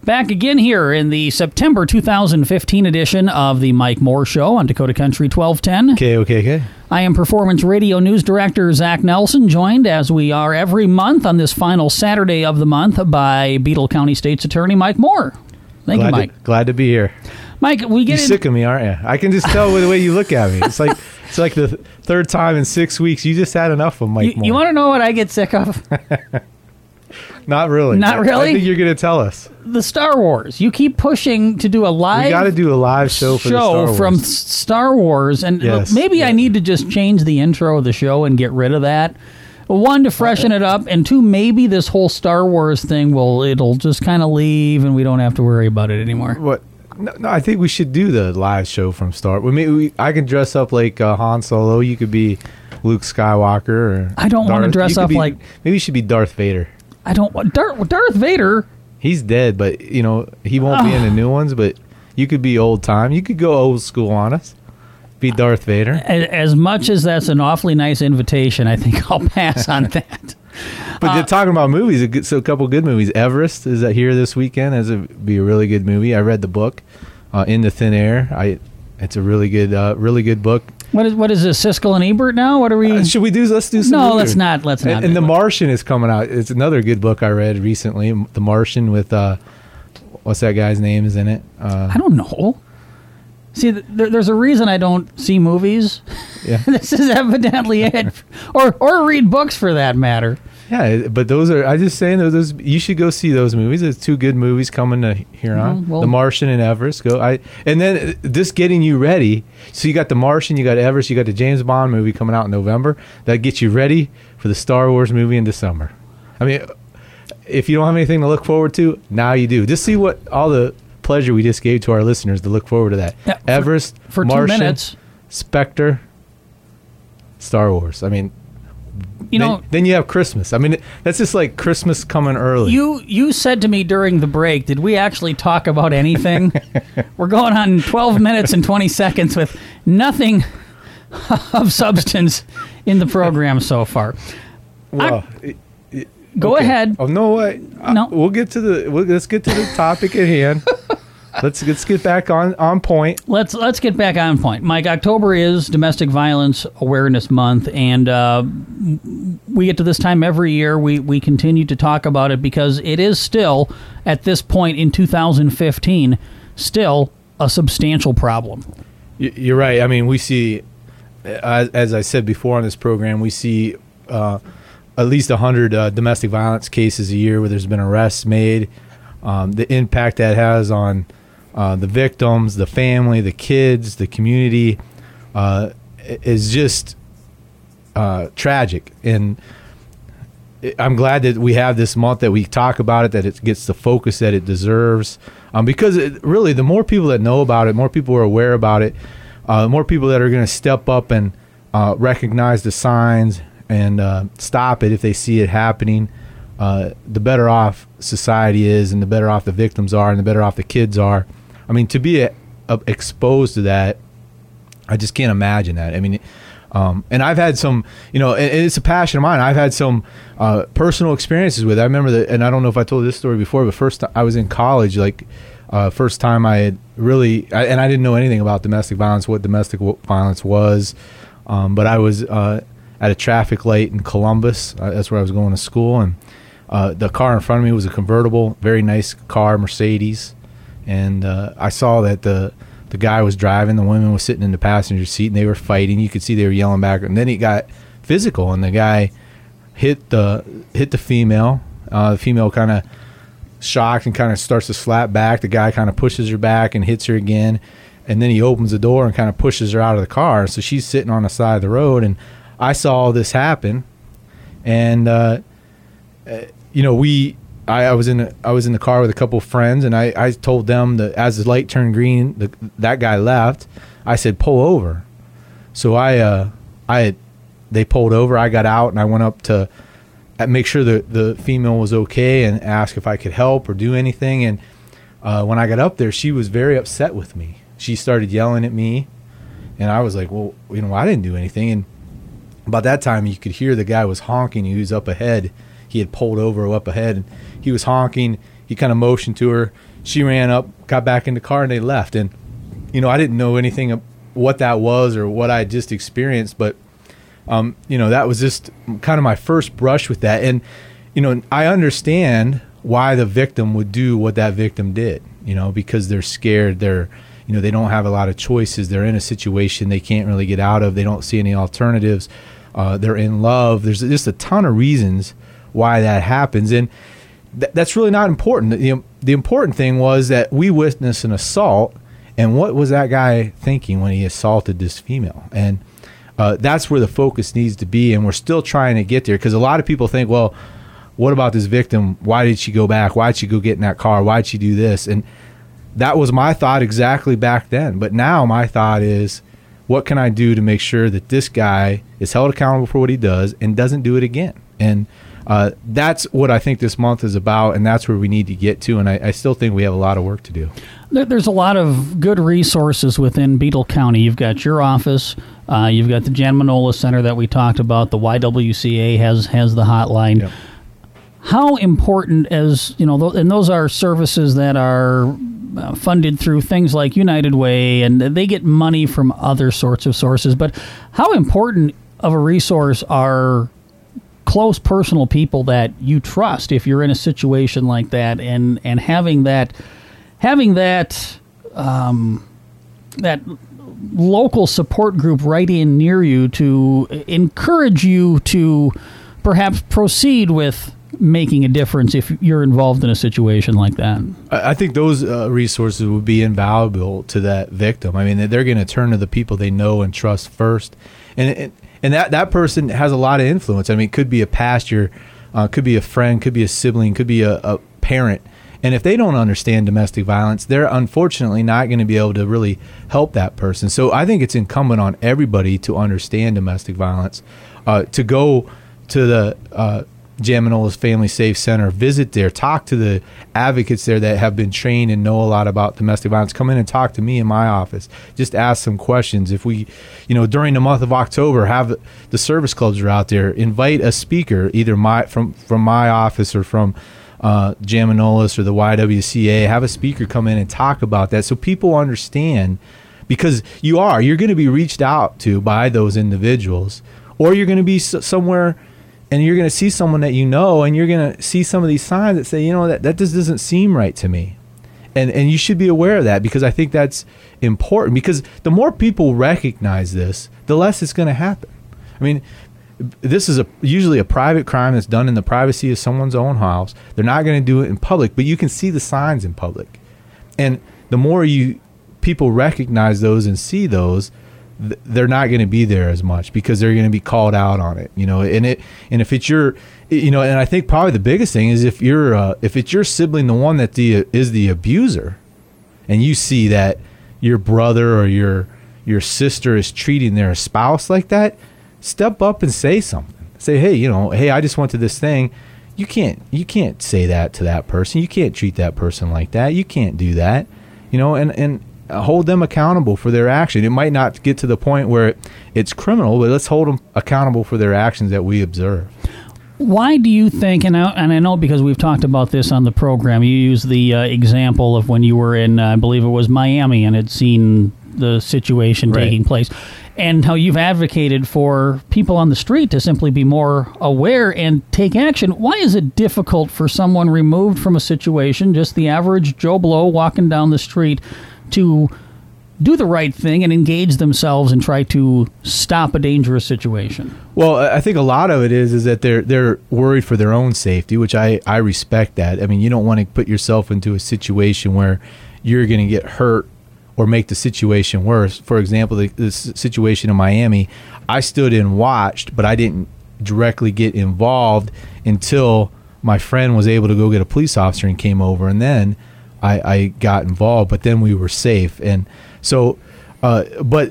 Back again here in the September 2015 edition of the Mike Moore Show on Dakota Country 1210. KOKK. I am Performance Radio News Director Zach Nelson, joined as we are every month on this final Saturday of the month by Beetle County State's Attorney Mike Moore. Thank you, Mike. Glad to be here. Mike, You're sick of me, aren't you? I can just tell with the way you look at me. It's like the third time in 6 weeks. You just had enough of Mike Moore. You want to know what I get sick of? Not really. Not really? I think you're going to tell us. The Star Wars. You keep pushing to do a live... We got to do a live show for the Star Wars. From Star Wars. And yes, maybe I need to just change the intro of the show and get rid of that. One, to freshen it up. And two, maybe this whole Star Wars thing it'll just kind of leave and we don't have to worry about it anymore. What? No, I think we should do the live show from Star Wars. I can dress up like Han Solo. You could be Luke Skywalker. Or I don't want to dress up like... Maybe you should be Darth Vader. I don't want Darth Vader. He's dead, but he won't be in the new ones. But you could be old time. You could go old school on us. Be Darth Vader. As much as that's an awfully nice invitation, I think I'll pass on that. But you're talking about movies. A couple good movies. Everest is here this weekend. Be a really good movie. I read the book, Into Thin Air. It's a really good book. What is this, Siskel and Ebert now? What are we... Should we do? Let's do some... No, let's not. And The Martian is coming out. It's another good book I read recently. The Martian with, what's that guy's name is in it? I don't know. See, there's a reason I don't see movies. Yeah. This is evidently it. Or read books for that matter. Yeah, but those are... I'm just saying, those you should go see those movies. There's two good movies coming to Huron. The Martian and Everest. And then this getting you ready. So you got The Martian, you got Everest, you got the James Bond movie coming out in November. That gets you ready for the Star Wars movie in December. I mean, if you don't have anything to look forward to, now you do. Just see what all the pleasure we just gave to our listeners to look forward to that. Yeah, Everest, for Martian, 2 minutes. Spectre, Star Wars. I mean... Then you have Christmas. I mean, that's just like Christmas coming early. You said to me during the break, did we actually talk about anything? We're going on 12 minutes and 20 seconds with nothing of substance in the program so far. Well, go ahead. Oh no way. No. Let's get to the topic at hand. Let's get back on point. Let's get back on point. Mike, October is Domestic Violence Awareness Month, and we get to this time every year. We continue to talk about it because it is still, at this point in 2015, still a substantial problem. You're right. I mean, we see, as I said before on this program, we see at least 100 domestic violence cases a year where there's been arrests made. The impact that has on the victims, the family, the kids, the community is just tragic. And I'm glad that we have this month that we talk about it, that it gets the focus that it deserves. Because really, the more people that know about it, more people are aware about it, more people that are going to step up and recognize the signs and stop it if they see it happening, the better off society is, and the better off the victims are, and the better off the kids are. I mean, to be exposed to that, I just can't imagine that. I mean, and I've had some, and it's a passion of mine. I've had some personal experiences with it. I remember that, and I don't know if I told this story before, but first I was in college, first time I had really, and I didn't know anything about domestic violence, what domestic violence was, but I was at a traffic light in Columbus. That's where I was going to school, and the car in front of me was a convertible, very nice car, Mercedes. And I saw that the guy was driving, the woman was sitting in the passenger seat, and they were fighting. You could see they were yelling back. And then it got physical, and the guy hit the female. The female kind of shocked and kind of starts to slap back. The guy kind of pushes her back and hits her again. And then he opens the door and kind of pushes her out of the car. So she's sitting on the side of the road, and I saw all this happen. And I was in the car with a couple of friends, and I told them that as the light turned green, that guy left. I said, pull over. So they pulled over. I got out and I went up to make sure the female was okay and ask if I could help or do anything. And when I got up there, she was very upset with me. She started yelling at me, and I was like, well, I didn't do anything. And about that time, you could hear the guy was honking. He was up ahead. He had pulled over up ahead, and he was honking. He kind of motioned to her. she ran up, got back in the car, and they left. And, I didn't know anything of what that was or what I just experienced, but, that was just kind of my first brush with that. And, I understand why the victim would do what that victim did, because they're scared. They're, they don't have a lot of choices. They're in a situation they can't really get out of. They don't see any alternatives. They're in love. There's just a ton of reasons why that happens. And that's really not important. The important thing was that we witnessed an assault, and what was that guy thinking when he assaulted this female? And that's where the focus needs to be, and we're still trying to get there, because a lot of people think, well, what about this victim? Why did she go back? Why did she go get in that car? Why did she do this? And that was my thought exactly back then. But now my thought is, what can I do to make sure that this guy is held accountable for what he does and doesn't do it again? And that's what I think this month is about, and that's where we need to get to. And I still think we have a lot of work to do. There's a lot of good resources within Beetle County. You've got your office. You've got the Jan Manola Center that we talked about. The YWCA has the hotline. Yep. How important, as and those are services that are funded through things like United Way, and they get money from other sorts of sources. But how important of a resource are close personal people that you trust if you're in a situation like that, and having that local support group right in near you to encourage you to perhaps proceed with making a difference if you're involved in a situation like that? I think those resources would be invaluable to that victim. I mean, they're going to turn to the people they know and trust first, and that person has a lot of influence. I mean, it could be a pastor, could be a friend, could be a sibling, could be a parent. And if they don't understand domestic violence, they're unfortunately not going to be able to really help that person. So I think it's incumbent on everybody to understand domestic violence, to go to the Jan Manola's Family Safe Center, visit there, talk to the advocates there that have been trained and know a lot about domestic violence. Come in and talk to me in my office. Just ask some questions. If we, during the month of October, have the service clubs are out there, invite a speaker, either from my office or from Jan Manola's or the YWCA. Have a speaker come in and talk about that so people understand, because you're going to be reached out to by those individuals, or you're going to be somewhere and you're going to see someone that and you're going to see some of these signs that say, that just doesn't seem right to me. And you should be aware of that, because I think that's important, because the more people recognize this, the less it's going to happen. I mean, this is usually a private crime that's done in the privacy of someone's own house. They're not going to do it in public, but you can see the signs in public. And the more people recognize those and see those, they're not going to be there as much, because they're going to be called out on it, and if it's your, and I think probably the biggest thing is if it's your sibling, the one that is the abuser, and you see that your brother or your sister is treating their spouse like that, step up and say something. Say, hey, I just went to this thing. You can't say that to that person. You can't treat that person like that. You can't do that, and hold them accountable for their action. It might not get to the point where it's criminal, but let's hold them accountable for their actions that we observe. Why do you think, and I know because we've talked about this on the program, you used the example of when you were in, I believe it was Miami, and had seen the situation taking place, and how you've advocated for people on the street to simply be more aware and take action. Why is it difficult for someone removed from a situation, just the average Joe Blow walking down the street, to do the right thing and engage themselves and try to stop a dangerous situation? Well, I think a lot of it is that they're worried for their own safety, which I respect that. I mean, you don't want to put yourself into a situation where you're going to get hurt or make the situation worse. For example, the situation in Miami, I stood and watched, but I didn't directly get involved until my friend was able to go get a police officer and came over, and then I got involved, but then we were safe. And so, but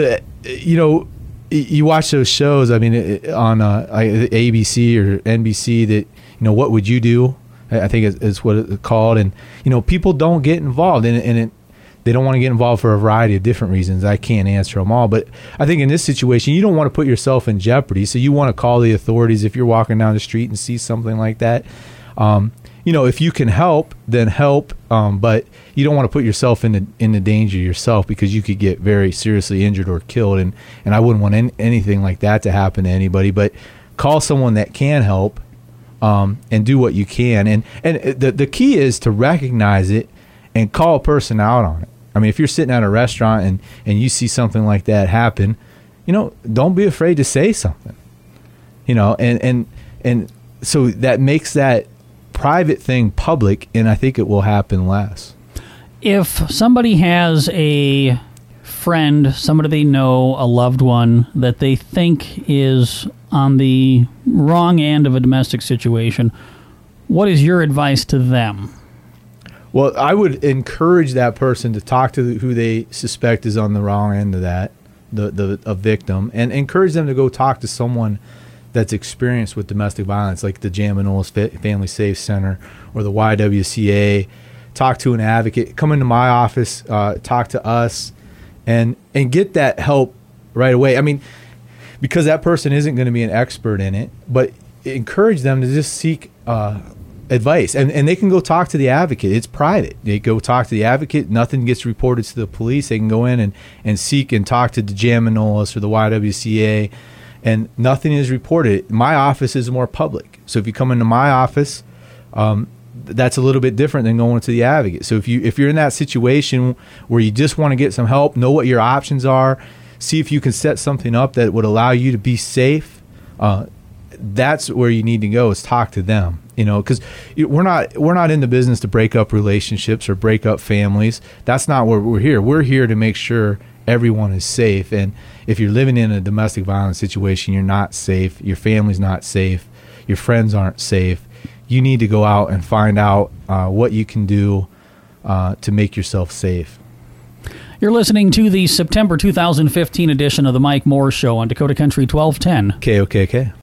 you watch those shows, I mean, on ABC or NBC, that, what would you do? I think is what it's called. And, people don't get involved, and they don't want to get involved for a variety of different reasons. I can't answer them all, but I think in this situation, you don't want to put yourself in jeopardy. So you want to call the authorities if you're walking down the street and see something like that. If you can help, then help. But you don't want to put yourself in the danger yourself, because you could get very seriously injured or killed. And I wouldn't want anything like that to happen to anybody. But call someone that can help, and do what you can. And the key is to recognize it and call a person out on it. I mean, if you're sitting at a restaurant and you see something like that happen, don't be afraid to say something. And so that makes that private thing public, and I think it will happen less. If somebody has a friend, somebody they know, a loved one that they think is on the wrong end of a domestic situation, what is your advice to them? Well, I would encourage that person to talk to who they suspect is on the wrong end of that, a victim, and encourage them to go talk to someone that's experienced with domestic violence, like the Jan Manolis Family Safe Center or the YWCA. Talk to an advocate. Come into my office, talk to us, and get that help right away. I mean, because that person isn't going to be an expert in it, but encourage them to just seek advice. And they can go talk to the advocate. It's private. They go talk to the advocate. Nothing gets reported to the police. They can go in and seek and talk to the Jan Manolis or the YWCA, and nothing is reported. My office is more public. So if you come into my office, that's a little bit different than going to the advocate. So if you're in that situation where you just want to get some help, know what your options are, see if you can set something up that would allow you to be safe, that's where you need to go, is talk to them. Because we're not in the business to break up relationships or break up families. That's not where we're here. We're here to make sure everyone is safe. And if you're living in a domestic violence situation, you're not safe, your family's not safe, your friends aren't safe, you need to go out and find out what you can do to make yourself safe. You're listening to the September 2015 edition of the Mike Moore Show on Dakota Country 1210. KOKK.